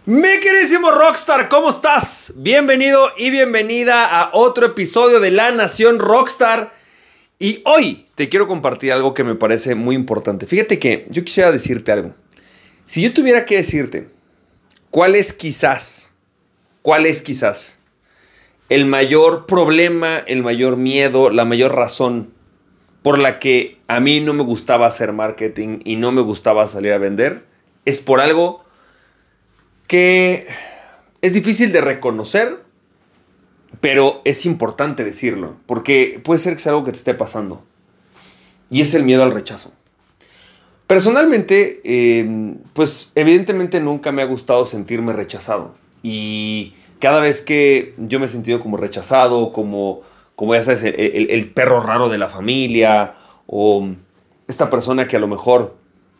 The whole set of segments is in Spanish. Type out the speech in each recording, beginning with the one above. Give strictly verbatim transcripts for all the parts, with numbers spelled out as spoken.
Mi queridísimo Rockstar, ¿cómo estás? Bienvenido y bienvenida a otro episodio de La Nación Rockstar. Y hoy te quiero compartir algo que me parece muy importante. Fíjate que yo quisiera decirte algo. Si yo tuviera que decirte cuál es quizás, cuál es quizás el mayor problema, el mayor miedo, la mayor razón por la que a mí no me gustaba hacer marketing y no me gustaba salir a vender, es por algo que es difícil de reconocer, pero es importante decirlo, porque puede ser que sea algo que te esté pasando, y es el miedo al rechazo. Personalmente, eh, pues evidentemente nunca me ha gustado sentirme rechazado, y cada vez que yo me he sentido como rechazado, como, como ya sabes, el, el, el perro raro de la familia, o esta persona que a lo mejor...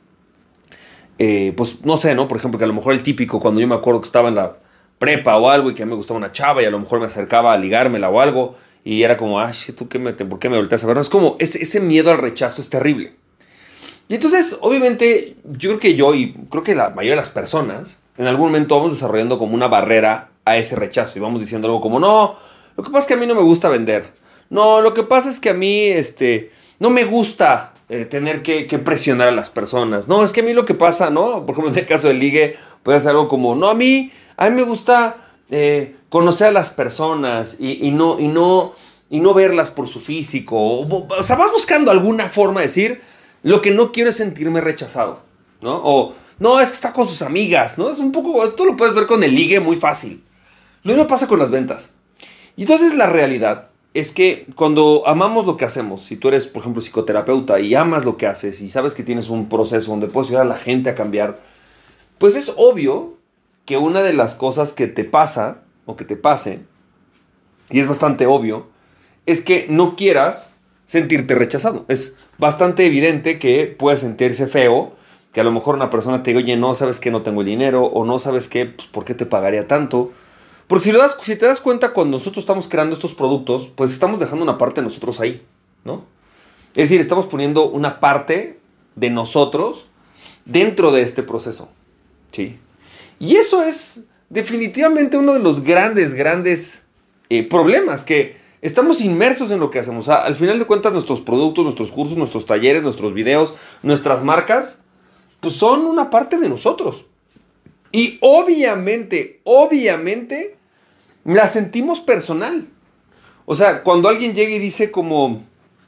Eh, pues no sé, ¿no? Por ejemplo, que a lo mejor el típico, cuando yo me acuerdo que estaba en la prepa o algo y que a mí me gustaba una chava y a lo mejor me acercaba a ligármela o algo y era como, ay, ¿tú qué me, por qué me volteas a ver? No, es como, ese, ese miedo al rechazo es terrible. Y entonces, obviamente, yo creo que yo y creo que la mayoría de las personas en algún momento vamos desarrollando como una barrera a ese rechazo y vamos diciendo algo como, no, lo que pasa es que a mí no me gusta vender. No, lo que pasa es que a mí, este, no me gusta... Eh, tener que, que presionar a las personas. No, es que a mí lo que pasa, ¿no? Por ejemplo, en el caso del ligue, puede ser algo como, no, a mí, a mí me gusta eh, conocer a las personas y, y, no, y, no, y no verlas por su físico. O, o sea, vas buscando alguna forma de decir, lo que no quiero es sentirme rechazado, ¿no? O, no, es que está con sus amigas, ¿no? Es un poco, tú lo puedes ver con el ligue muy fácil. Lo mismo pasa con las ventas. Y entonces la realidad es que cuando amamos lo que hacemos, si tú eres, por ejemplo, psicoterapeuta y amas lo que haces y sabes que tienes un proceso donde puedes ayudar a la gente a cambiar, pues es obvio que una de las cosas que te pasa o que te pase, y es bastante obvio, es que no quieras sentirte rechazado. Es bastante evidente que puedes sentirse feo, que a lo mejor una persona te diga, oye, no, sabes que no tengo el dinero, o no sabes qué, pues, ¿por qué te pagaría tanto? Porque si, lo das, si te das cuenta, cuando nosotros estamos creando estos productos, pues estamos dejando una parte de nosotros ahí, ¿no? Es decir, estamos poniendo una parte de nosotros dentro de este proceso, ¿sí? Y eso es definitivamente uno de los grandes, grandes eh, problemas, que estamos inmersos en lo que hacemos. O sea, al final de cuentas, nuestros productos, nuestros cursos, nuestros talleres, nuestros videos, nuestras marcas, pues son una parte de nosotros. Y obviamente, obviamente, la sentimos personal. O sea, cuando alguien llega y dice como,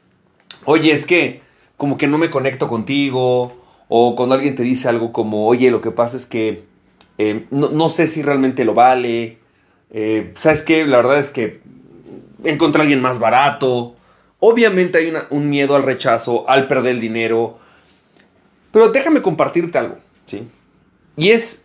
oye, es que como que no me conecto contigo. O cuando alguien te dice algo como, oye, lo que pasa es que eh, no, no sé si realmente lo vale. Eh, ¿Sabes qué? La verdad es que encontré a alguien más barato. Obviamente hay una, un miedo al rechazo, al perder el dinero. Pero déjame compartirte algo, ¿sí? Y es...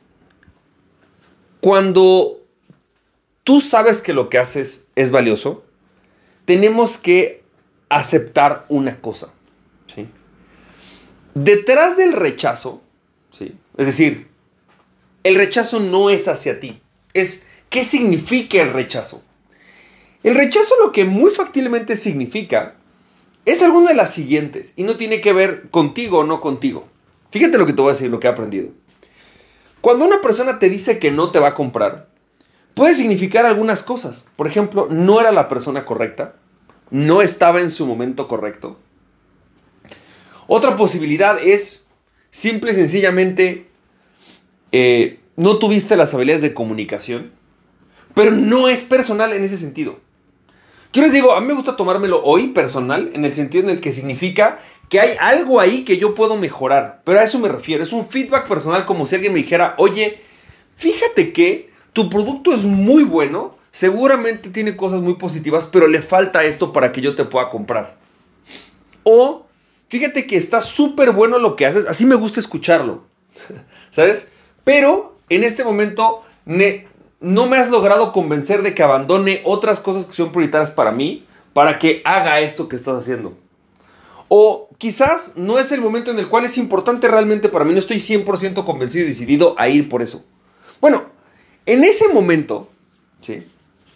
Cuando tú sabes que lo que haces es valioso, tenemos que aceptar una cosa, ¿sí? Detrás del rechazo, ¿sí? Es decir, el rechazo no es hacia ti. Es, ¿qué significa el rechazo? El rechazo lo que muy factiblemente significa es alguna de las siguientes y no tiene que ver contigo o no contigo. Fíjate lo que te voy a decir, lo que he aprendido. Cuando una persona te dice que no te va a comprar, puede significar algunas cosas. Por ejemplo, no era la persona correcta, no estaba en su momento correcto. Otra posibilidad es, simple y sencillamente, eh, no tuviste las habilidades de comunicación, pero no es personal en ese sentido. Yo les digo, a mí me gusta tomármelo hoy personal, en el sentido en el que significa que hay algo ahí que yo puedo mejorar. Pero a eso me refiero, es un feedback personal, como si alguien me dijera, oye, fíjate que tu producto es muy bueno, seguramente tiene cosas muy positivas, pero le falta esto para que yo te pueda comprar. O, fíjate que está súper bueno lo que haces, así me gusta escucharlo, ¿sabes? Pero en este momento ne- no me has logrado convencer de que abandone otras cosas que son prioritarias para mí, para que haga esto que estás haciendo. O quizás no es el momento en el cual es importante realmente para mí. No estoy cien por ciento convencido y decidido a ir por eso. Bueno, en ese momento, ¿sí?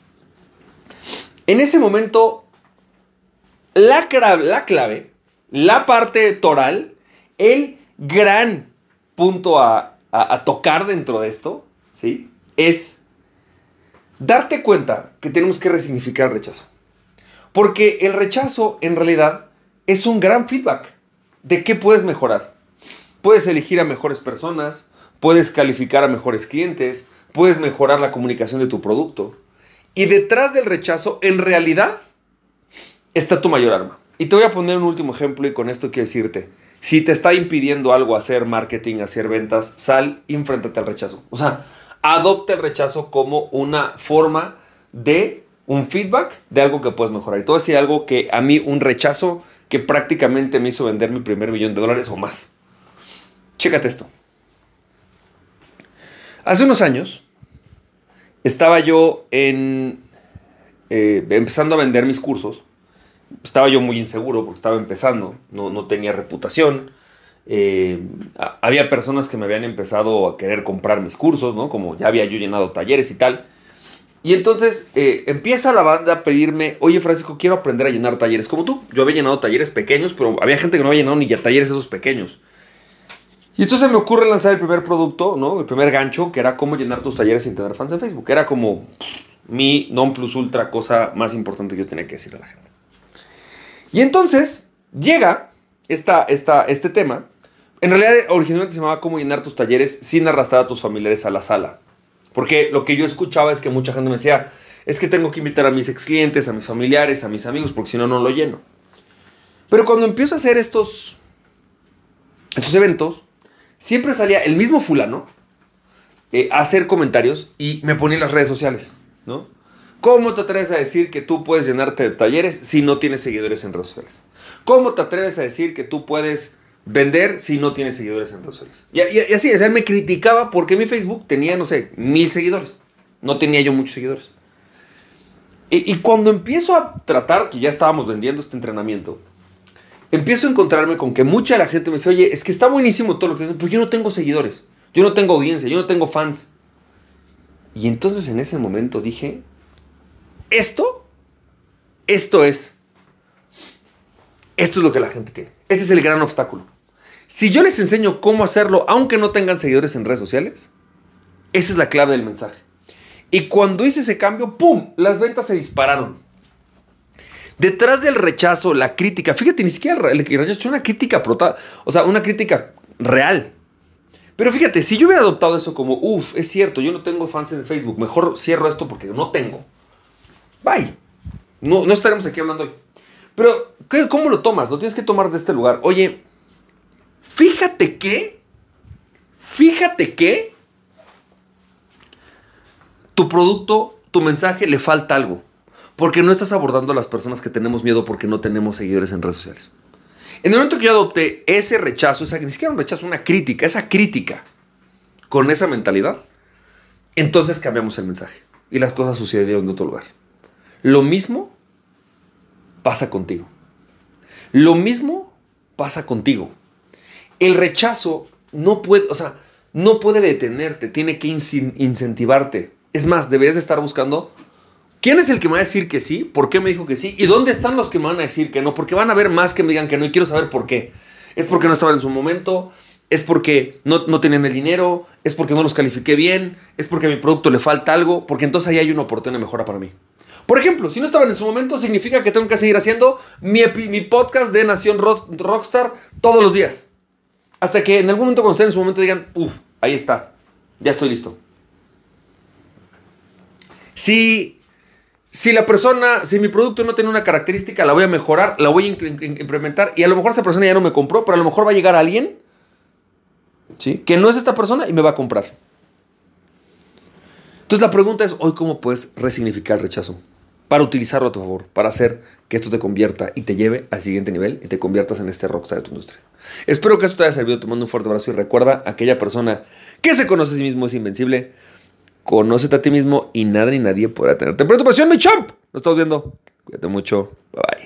En ese momento, la clave, la clave, la parte toral, el gran punto a, a, a tocar dentro de esto, ¿sí? Es darte cuenta que tenemos que resignificar el rechazo. Porque el rechazo, en realidad, es un gran feedback de qué puedes mejorar. Puedes elegir a mejores personas, puedes calificar a mejores clientes, puedes mejorar la comunicación de tu producto. Y detrás del rechazo, en realidad, está tu mayor arma. Y te voy a poner un último ejemplo y con esto quiero decirte, si te está impidiendo algo hacer marketing, hacer ventas, sal y enfréntate al rechazo. O sea, adopta el rechazo como una forma de un feedback de algo que puedes mejorar. Y te voy a decir algo que a mí, un rechazo que prácticamente me hizo vender mi primer millón de dólares o más. Chécate esto. Hace unos años estaba yo en, eh, empezando a vender mis cursos. Estaba yo muy inseguro porque estaba empezando, no, no tenía reputación. Eh, a, había personas que me habían empezado a querer comprar mis cursos, ¿no? Como ya había yo llenado talleres y tal. Y entonces eh, empieza la banda a pedirme, oye Francisco, quiero aprender a llenar talleres como tú. Yo había llenado talleres pequeños, pero había gente que no había llenado ni ya talleres esos pequeños. Y entonces me ocurre lanzar el primer producto, ¿no? El primer gancho, que era cómo llenar tus talleres sin tener fans en Facebook. Era como mi non plus ultra cosa más importante que yo tenía que decirle a la gente. Y entonces llega esta, esta, este tema. En realidad originalmente se llamaba cómo llenar tus talleres sin arrastrar a tus familiares a la sala. Porque lo que yo escuchaba es que mucha gente me decía, es que tengo que invitar a mis ex clientes, a mis familiares, a mis amigos, porque si no, no lo lleno. Pero cuando empiezo a hacer estos, estos eventos, siempre salía el mismo fulano eh, a hacer comentarios y me ponía en las redes sociales, ¿no? ¿Cómo te atreves a decir que tú puedes llenarte de talleres si no tienes seguidores en redes sociales? ¿Cómo te atreves a decir que tú puedes vender si no tienes seguidores en redes sociales? Y, y, y así, o sea, él me criticaba porque mi Facebook tenía, no sé, mil seguidores. No tenía yo muchos seguidores. Y, y cuando empiezo a tratar, que ya estábamos vendiendo este entrenamiento, empiezo a encontrarme con que mucha de la gente me dice, oye, es que está buenísimo todo lo que estás haciendo, pero yo no tengo seguidores, yo no tengo audiencia, yo no tengo fans. Y entonces en ese momento dije, esto, esto es, esto es lo que la gente tiene. Este es el gran obstáculo. Si yo les enseño cómo hacerlo, aunque no tengan seguidores en redes sociales, esa es la clave del mensaje. Y cuando hice ese cambio, ¡pum!, las ventas se dispararon. Detrás del rechazo, la crítica, fíjate, ni siquiera el rechazo es una crítica, o sea, una crítica real. Pero fíjate, si yo hubiera adoptado eso como, uff, es cierto, yo no tengo fans en Facebook, mejor cierro esto porque no tengo. Bye. No, no estaremos aquí hablando hoy. Pero, ¿qué, ¿cómo lo tomas? Lo tienes que tomar de este lugar. Oye, fíjate que, fíjate que tu producto, tu mensaje le falta algo. Porque no estás abordando a las personas que tenemos miedo porque no tenemos seguidores en redes sociales. En el momento que yo adopté ese rechazo, esa, ni siquiera un rechazo, una crítica, esa crítica con esa mentalidad, entonces cambiamos el mensaje y las cosas sucedieron de otro lugar. Lo mismo pasa contigo. Lo mismo pasa contigo. El rechazo no puede, o sea, no puede detenerte, tiene que incentivarte. Es más, deberías de estar buscando quién es el que me va a decir que sí, por qué me dijo que sí y dónde están los que me van a decir que no, porque van a haber más que me digan que no y quiero saber por qué. Es porque no estaban en su momento, es porque no, no tenían el dinero, es porque no los califiqué bien, es porque a mi producto le falta algo, porque entonces ahí hay una oportunidad de mejora para mí. Por ejemplo, si no estaban en su momento, significa que tengo que seguir haciendo mi, mi podcast de Nación Rock, Rockstar todos los días. Hasta que en algún momento cuando estén en su momento digan, uff, ahí está, ya estoy listo. Si, si la persona, si mi producto no tiene una característica, la voy a mejorar, la voy a implementar y a lo mejor esa persona ya no me compró, pero a lo mejor va a llegar alguien, ¿sí?, que no es esta persona y me va a comprar. Entonces la pregunta es, hoy, ¿cómo puedes resignificar el rechazo? Para utilizarlo a tu favor, para hacer que esto te convierta y te lleve al siguiente nivel y te conviertas en este rockstar de tu industria. Espero que esto te haya servido. Te mando un fuerte abrazo y recuerda, aquella persona que se conoce a sí mismo es invencible. Conócete a ti mismo y nada ni nadie podrá tenerte en tu pasión, mi champ. Nos estamos viendo. Cuídate mucho. Bye bye.